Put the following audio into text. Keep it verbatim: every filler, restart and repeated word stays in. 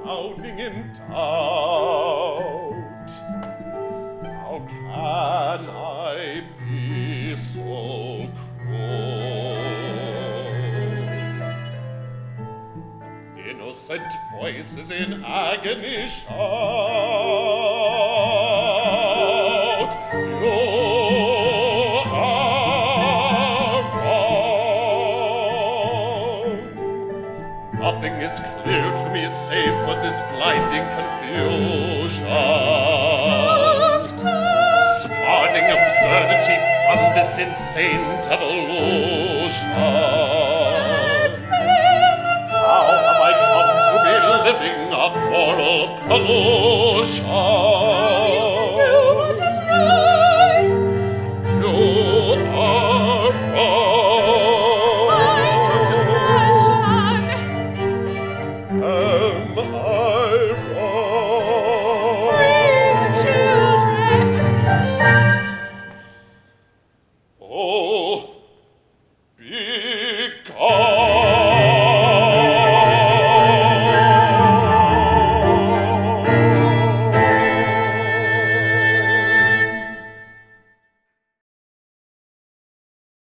drowning in doubt. How can I be so cruel? Innocent voices in agony shout, you are wrong. Nothing is clear to me save for this blinding confusion, spawning absurdity from this insane devolution. How have I come to be living off moral pollution? Do what is right. You are wrong. Fight compassion. Am I